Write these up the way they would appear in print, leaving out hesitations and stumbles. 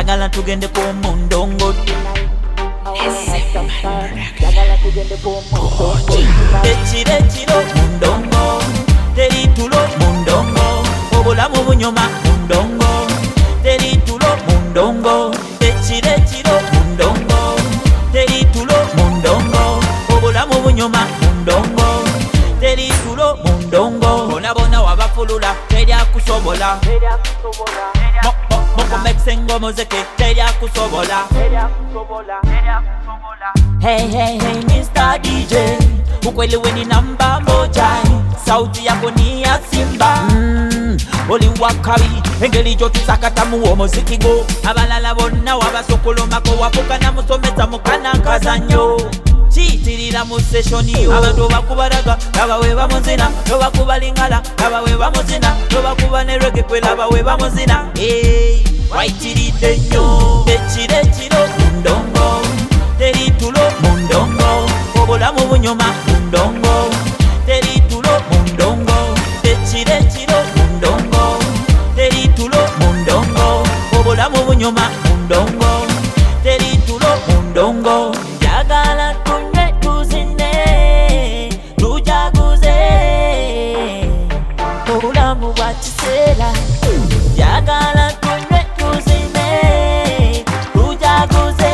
njagala tugende ku mundongo. Ekiro mundongo, teri tulo mundongo, obulamu bunyuma mundongo, teri tulo mundongo. Ekiro mundongo, teri tulo mundongo, obulamu bunyuma mundongo, teri tulo mundongo. Bona bona wabafulula teri akusobola, mukumeksengo muziki teri akusobola. Hey hey hey Mr. DJ, ukweli weni namba moja, sauti yako ni ya simba. Oli wakabi engeli jotusakata muwo muziki go, abalala bonna wabasokolomako wafuka na musomesa mukana nkazanyo. Chitirira mu session yo abantu bakubaraga abawe bamuzina, bakuba lingala abawe bamuzina, bakuba ne reggae kwela abawe bamuzina. Hey waitiride nnyo. Ekiro mundongo, teri tulo mundongo, obulamu bunyuma mundongo, teri tulo mundongo. Ekiro mundongo, teri tulo mundongo, obulamu bunyuma mundongo, teri tulo mundongo. Njagala tunywe tuzine tujaguze obulamu bwa kiseera. Njagala tunywe tuzine tujaguze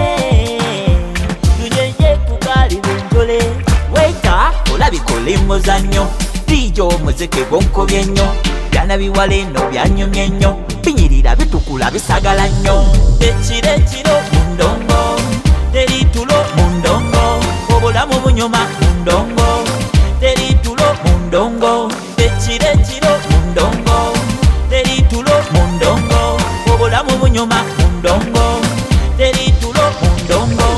tujenye kugali benjole. Weka olabika oli muzannyo, dijo omuziki gwonkobye nnyo, byana biwala eno byanyumye nnyo, binyirira bitukula bisagala nnyo. Ekiro mundongo, teri tulo mundongo, obulamu bunyuma mundongo, teri tulo mundongo. Ekiro mundongo, teri tulo mundongo, obulamu bunyuma mundongo, teri tulo mundongo.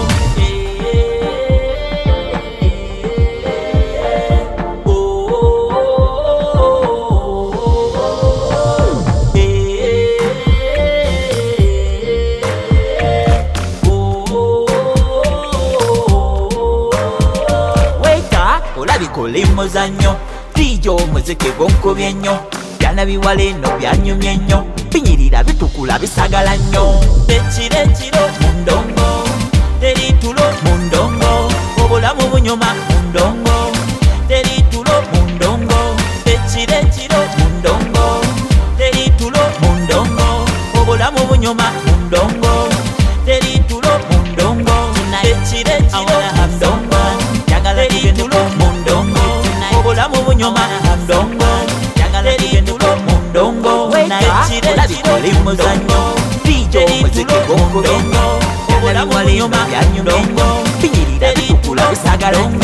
Olabika oli muzannyo, dijo omuziki gwonkobye nnyo, byana biwala eno byanyumye nnyo, binyirira bitukula bisagala nnyo. Ekiro mundongo, teri tulo mundongo, obulamu bunyuma mundongo, teri tulo mundongo. Ekiro mundongo, teri tulo mundongo, obulamu bunyuma mundongo, teri tulo mundongo. Ekiro mundongo, njagala tugende ku mundongo, obulamu bunyuma mundongo, njagala tugende ku mundongo. Olabika oli muzannyo, dijo omuziki gwonkobye nnyo, obulamu bunyuma byanyumye nnyo, binyirira bitukula bisagala nnyo.